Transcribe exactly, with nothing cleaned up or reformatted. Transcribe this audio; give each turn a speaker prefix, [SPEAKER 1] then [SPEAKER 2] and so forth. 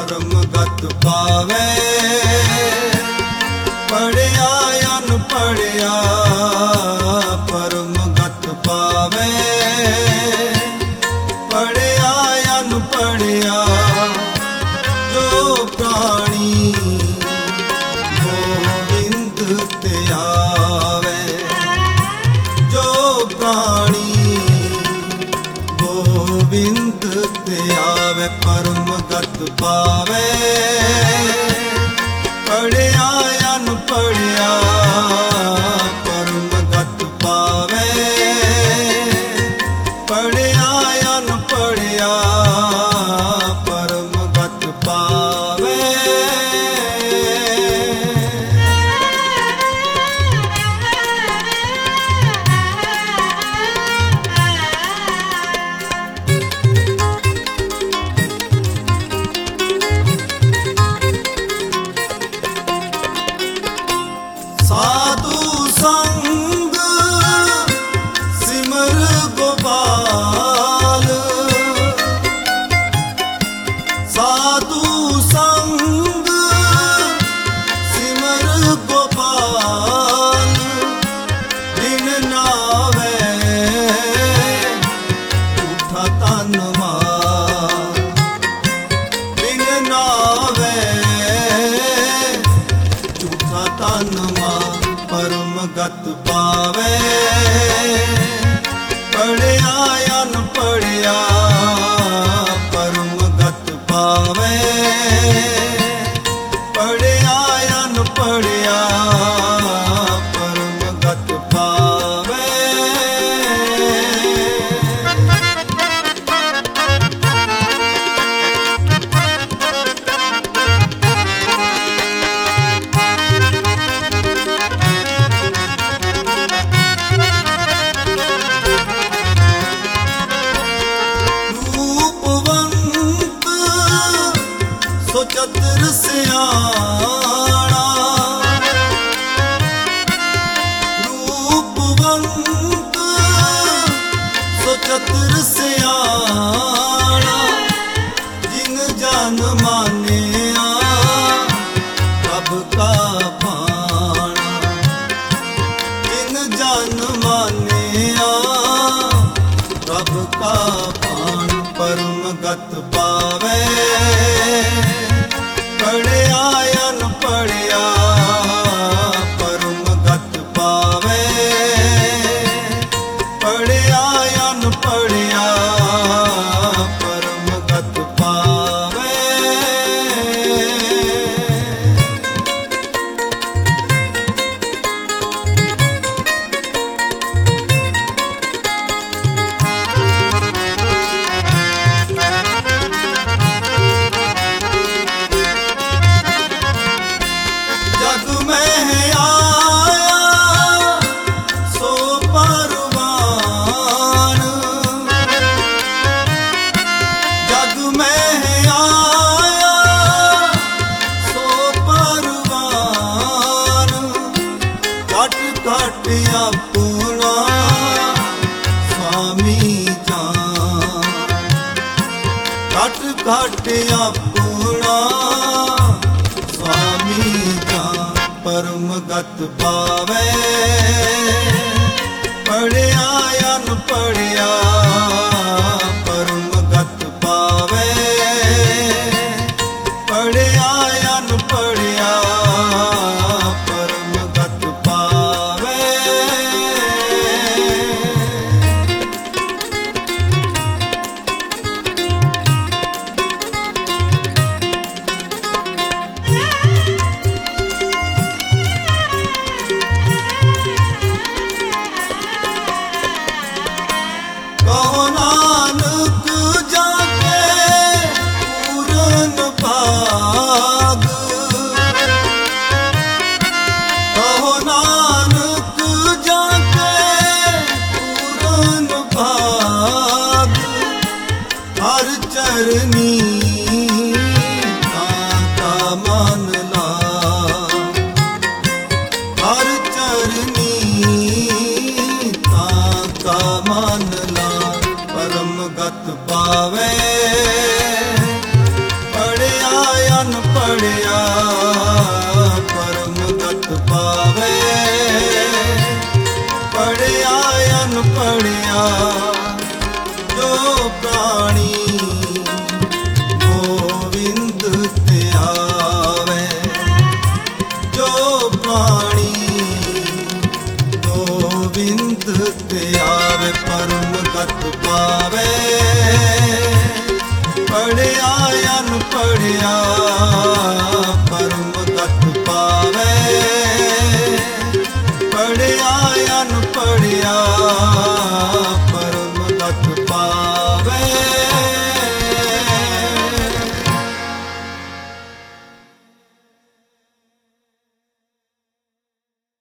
[SPEAKER 1] परम गत पावे। पढ़िया अनपढ़िया परम गत पावे। पढ़िया अनपढ़िया जो प्राणी गोविंद ते आवे। जो प्राणी गोविंद ते आवे परम गत पावे। पढ़िया अनपढ़िया परम गत पावे। पढ़िया अनपढ़िया परम गत पावे। साधु संग सिमर गोपाल। साधु संग सिमर गोपाल। बिन नावे उठा तन मार। बिन नावे उठा तन मार परम गत पावे। पढ़िया अनपढ़िया परम गत पावे। पढ़िया अनपढ़िया परम गत पावे। रूपवंत सो चतुर सियाणा। रूपवंत सो चतुर सियाणा। जिन जान मानिया कब का पाना। जिन जान मानिया कब का पान परम गत पावे। पढ़िया अनपढ़िया परम गत पावे। पढ़िया अनपढ़िया परम गत पावे। जग में आया सो परवान। जग में आया सो परवान। घट घट अपना स्वामी जान। घट घट अपना स्वामी जान परम गत पावे। पढ़िया अनपढ़िया परम गत पावे। पढ़िया अनपढ़िया परम गत पावे। कहो ना ਪੜਿਆ ਪਰਮ ਗਤ ਪਾਵੇ। ਪੜਿਆ ਅਨਪੜਿਆ ਜੋ ਪ੍ਰਾਣੀ ਗੋਵਿੰਦ ਤੇ ਆਵੇ। ਜੋ ਪ੍ਰਾਣੀ ਗੋਵਿੰਦ ਤੇ ਆਵੇ ਪਰਮ ਗਤ ਪਾਵੇ। ਪੜਿਆ ਅਨਪੜਿਆ ਪਰਮ ਗਤ ਪਾਵੇ। ਪੜਿਆ ਅਨਪੜਿਆ